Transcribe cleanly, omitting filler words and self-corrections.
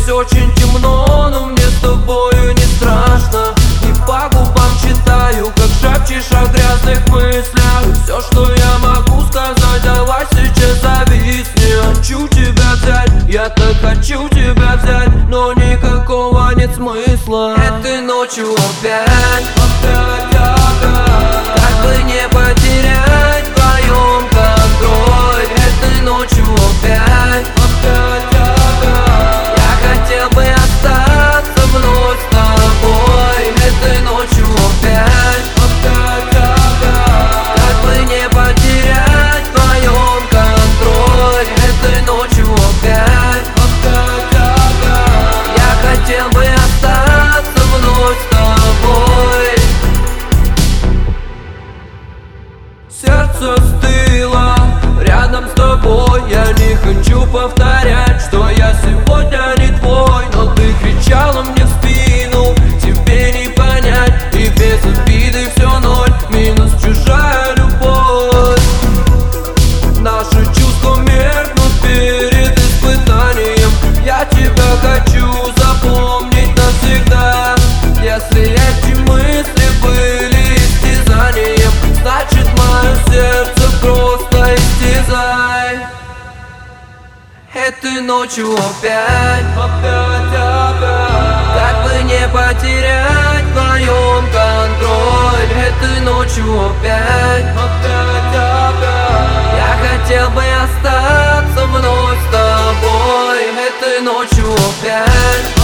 Здесь очень темно, но мне с тобою не страшно. И по губам читаю, как шепчешь о грязных мыслях. Все, что я могу сказать, давай сейчас зависни. Хочу тебя взять, я так хочу тебя взять, но никакого нет смысла. Этой ночью опять, как бы не потерять в твоем контроль. Этой ночью опять, я хотел бы остаться вновь с тобой. Этой ночью опять, как бы не потерять в твоем контроль. Этой ночью опять, я хотел бы остаться вновь с тобой. Сердце стыло рядом с тобой. Я не хочу повторять, что я сегодня не твой. Но ты кричала мне в спину, тебе не понять. И без обиды все ноль, минус чужая любовь. Наши чувства меркнут перед испытанием. Я тебя хочу запомнить навсегда. Если эти мысли были истязанием, значит мое сердце просто истязай. Этой ночью опять, как бы не потерять в твоем контроль. Этой ночью опять, я хотел бы остаться вновь с тобой. Этой ночью опять,